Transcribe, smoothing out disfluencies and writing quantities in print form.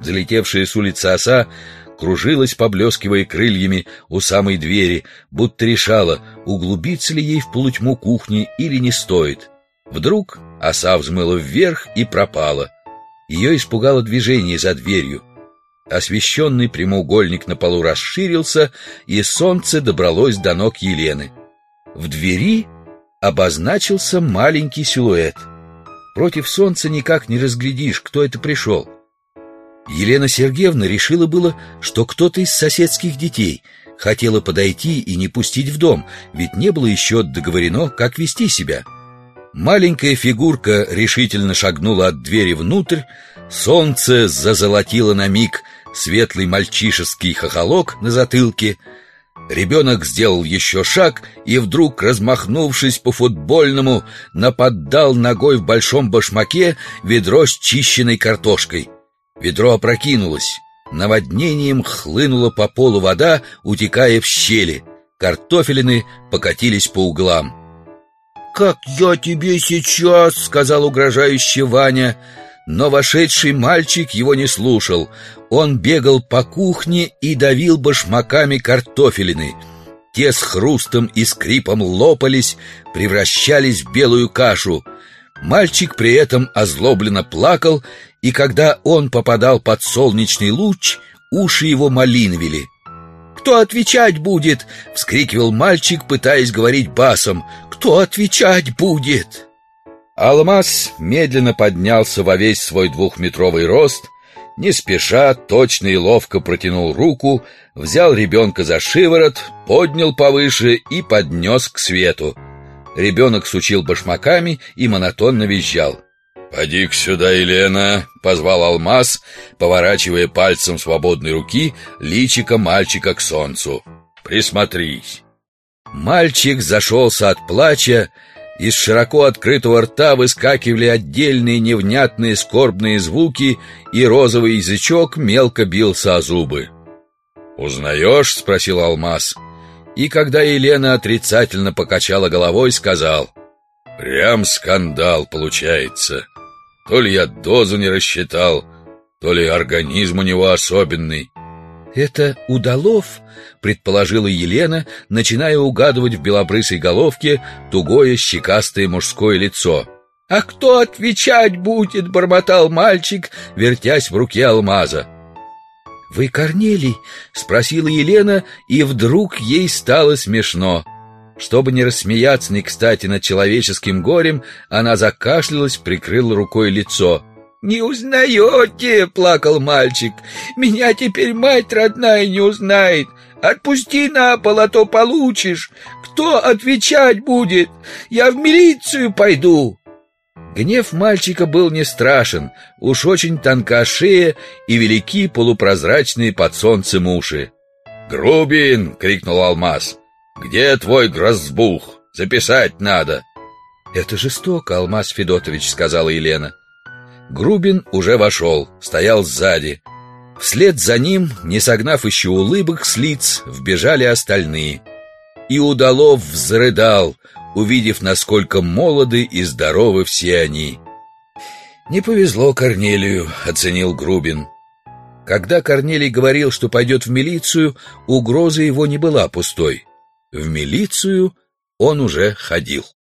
Залетевшая с улицы оса кружилась, поблескивая крыльями у самой двери, будто решала, углубиться ли ей в полутьму кухни или не стоит. Вдруг оса взмыла вверх и пропала. Ее испугало движение за дверью. Освещенный прямоугольник на полу расширился, и солнце добралось до ног Елены. В двери обозначился маленький силуэт. Против солнца никак не разглядишь, кто это пришел. Елена Сергеевна решила было, что кто-то из соседских детей, хотела подойти и не пустить в дом, ведь не было еще договорено, как вести себя. Маленькая фигурка решительно шагнула от двери внутрь, солнце зазолотило на миг светлый мальчишеский хохолок на затылке. Ребенок сделал еще шаг и вдруг, размахнувшись по-футбольному, наподдал ногой в большом башмаке ведро с чищенной картошкой. Ведро опрокинулось, наводнением хлынула по полу вода, утекая в щели. Картофелины покатились по углам. «Как я тебе сейчас!» — сказал угрожающе Ваня. Но вошедший мальчик его не слушал. Он бегал по кухне и давил башмаками картофелины. Те с хрустом и скрипом лопались, превращались в белую кашу. Мальчик при этом озлобленно плакал, и когда он попадал под солнечный луч, уши его малиновели. «Кто отвечать будет?» — вскрикивал мальчик, пытаясь говорить басом. «Кто отвечать будет?» Алмаз медленно поднялся во весь свой 2-метровый рост, не спеша, точно и ловко протянул руку, взял ребенка за шиворот, поднял повыше и поднес к свету. Ребенок сучил башмаками и монотонно визжал. «Поди-ка сюда, Елена!» — позвал Алмаз, поворачивая пальцем свободной руки личико мальчика к солнцу. «Присмотрись!» Мальчик зашелся от плача. Из широко открытого рта выскакивали отдельные невнятные скорбные звуки, и розовый язычок мелко бился о зубы. «Узнаешь?» — спросил Алмаз. И когда Елена отрицательно покачала головой, сказал: «Прям скандал получается. То ли я дозу не рассчитал, то ли организм у него особенный». «Это удалов?» — предположила Елена, начиная угадывать в белобрысой головке тугое щекастое мужское лицо. «А кто отвечать будет?» — бормотал мальчик, вертясь в руке Алмаза. «Вы Корнелий?» — спросила Елена, и вдруг ей стало смешно. Чтобы не рассмеяться не кстати над человеческим горем, она закашлялась, прикрыла рукой лицо. «Не узнаете?» — плакал мальчик. «Меня теперь мать родная не узнает. Отпусти на пол, а то получишь. Кто отвечать будет? Я в милицию пойду». Гнев мальчика был не страшен. Уж очень тонка шея и велики полупрозрачные под солнцем уши. «Грубин!» — крикнул Алмаз. «Где твой грозбух? Записать надо». «Это жестоко, Алмаз Федотович», — сказала Елена. Грубин уже вошел, стоял сзади. Вслед за ним, не согнав еще улыбок с лиц, вбежали остальные. И Удалов взрыдал, увидев, насколько молоды и здоровы все они. «Не повезло Корнелию», — оценил Грубин. Когда Корнелий говорил, что пойдет в милицию, угроза его не была пустой. В милицию он уже ходил.